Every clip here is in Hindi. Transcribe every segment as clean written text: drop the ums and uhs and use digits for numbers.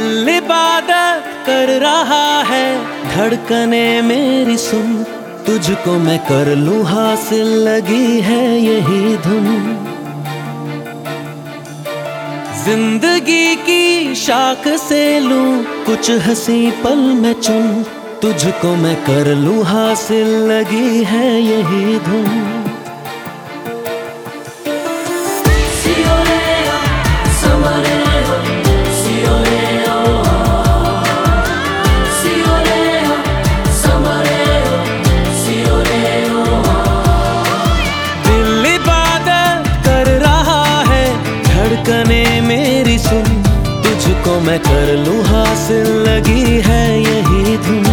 दिल इबादत कर रहा है, धड़कने मेरी सुन, तुझको मैं कर लूं हासिल, लगी है यही धुन। जिंदगी की शाख से लूं कुछ हंसी पल में चुन, तुझको मैं कर लूं हासिल, लगी है यही धुन। धड़कने मेरी सुन, तुझको मैं कर लूं हासिल, लगी है यही धुन।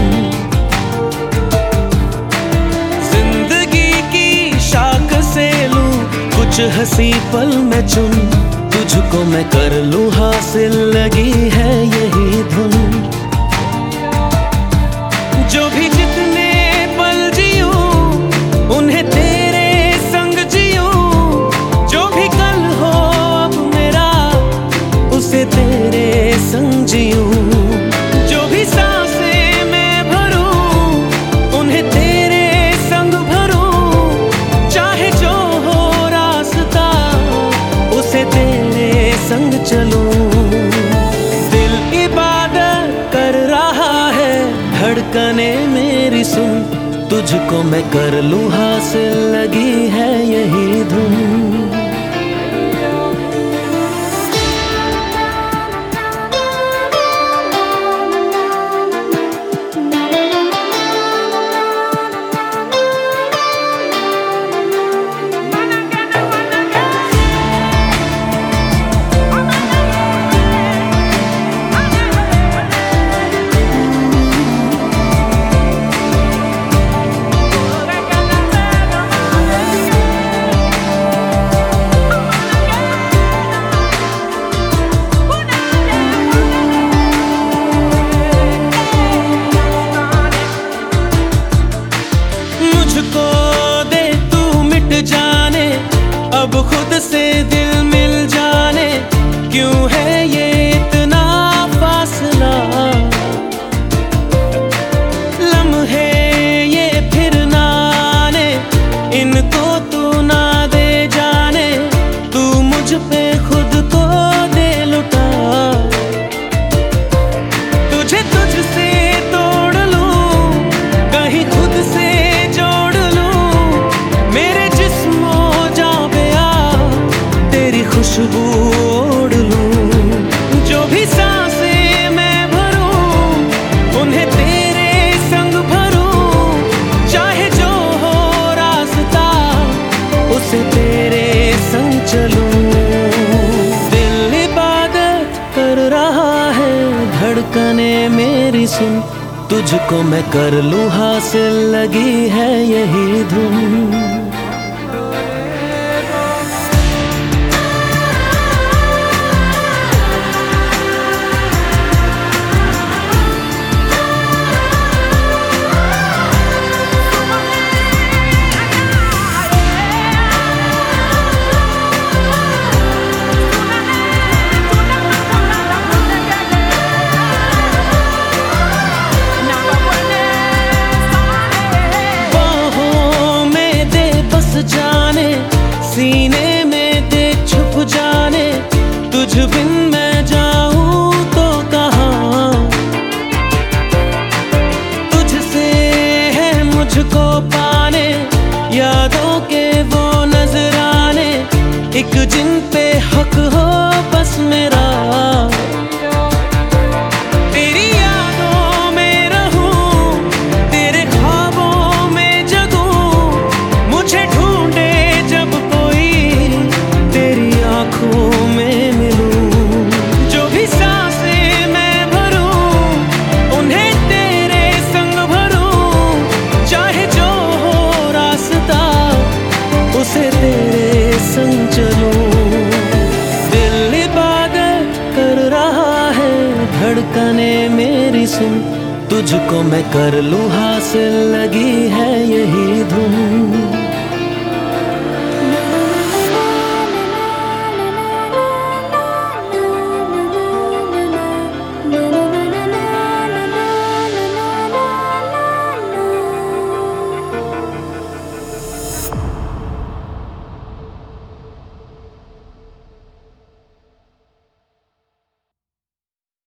जिंदगी की शाख से लूं कुछ हंसी पल में चुन, तुझको मैं कर लूं हासिल, लगी है यही धुन। जो भी जितने पल जियूं उन्हें तेरे संग जियूं, जो भी कल हो उसे तेरे संग जियूं, जो भी सांसें मैं भरूं उन्हें तेरे संग भरूं, चाहे जो हो रास्ता उसे तेरे संग चलूं। दिल इबादत कर रहा है, धड़कने मेरी सुन, तुझको मैं कर लूं हासिल, लगी है यही धुन। अब खुद से दिल मिल जाने, क्यों है ये इतना फासला, लम्हे ये फिर ना आने, इनको तू ना दे जाने, तू मुझ पे खुद को दे लुटा। तुझे तुझसे तोड़ लूं, कहीं खुद से जोड़ लूं, मेरे जिस्मों खुशबू ओढ़ लूं, जो भी सांसें मैं भरूं उन्हें तेरे संग भरूं, चाहे जो हो रास्ता उसे तेरे संग चलूं। दिल इबादत कर रहा है, धड़कने मेरी सुन, तुझको मैं कर लूं हासिल, लगी है यही धुन। जाने सीने में दे छुप जाने, तुझ बिन मैं जाऊं तो कहाँ, तुझसे है मुझको पाने, यादों के वो नजराने, एक जिन पे हक हो बस मेरा। धड़कने मेरी सुन, तुझको मैं कर लूं हासिल, लगी है यही धुन।